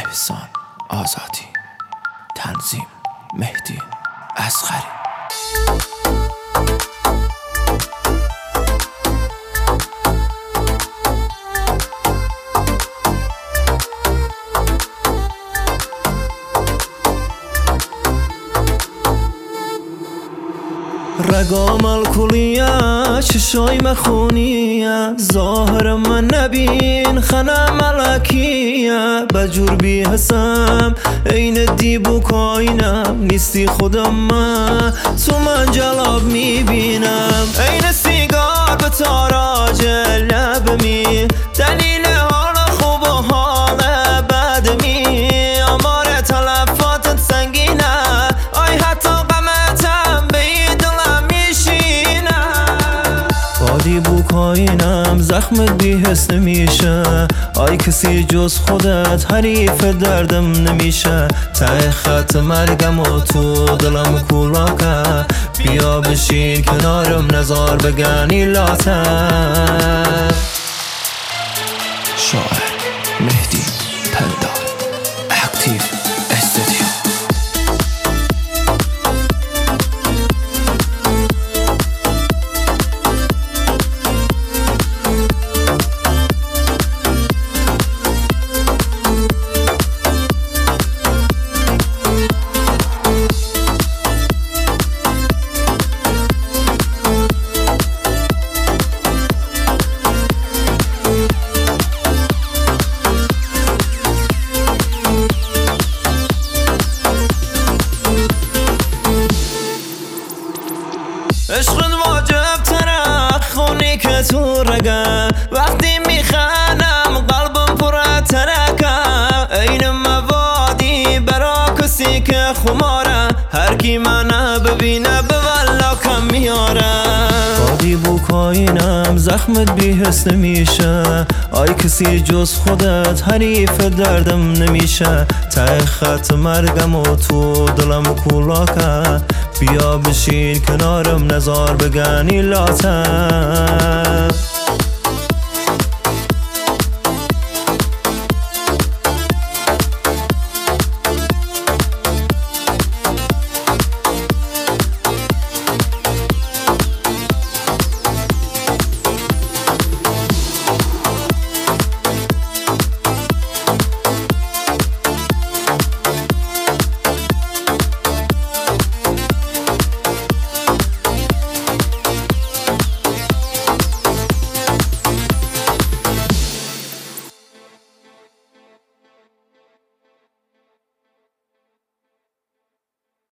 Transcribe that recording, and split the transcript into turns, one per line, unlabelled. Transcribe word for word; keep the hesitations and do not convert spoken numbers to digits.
احسان آزادی، تنظیم مهدی اصغری.
رگام الکلیه، چشای مخونیه، ظاهر من نبین خنم ملکیه. بجور بی حسم این دیبو کاینم، نیستی خودم من تو من جلاب میبینم. این سیگار به تاراج لب می، دلیل حال خوب و حال بد می. آمار تلفاتت سنگینه، آی حتی غمتم به بادی بو کاینم، زخمت بی حس نمیشه. آی کسی جز خودت حریف دردم نمیشه. ته خط مرگم و تو دلم کولاکه، بیا بشین کنارم نزار بگنی لاتم.
شاعر مهدی پندار، اکتیو استودیو.
عشقت واجب تره خونی که تو رگه، وقتی میخنم قلبم پر ترکه. این موادی برا کسی که خماره، هر کی منو ببینه به والا کم میاره. بادی بو کاینم، زخمت بی حس نمیشه. آی کسی جز خودت حریف دردم نمیشه. ته خط مرگم و تو دلم کولاکه، بیا بشین کنارم نزار بگنی لاتم.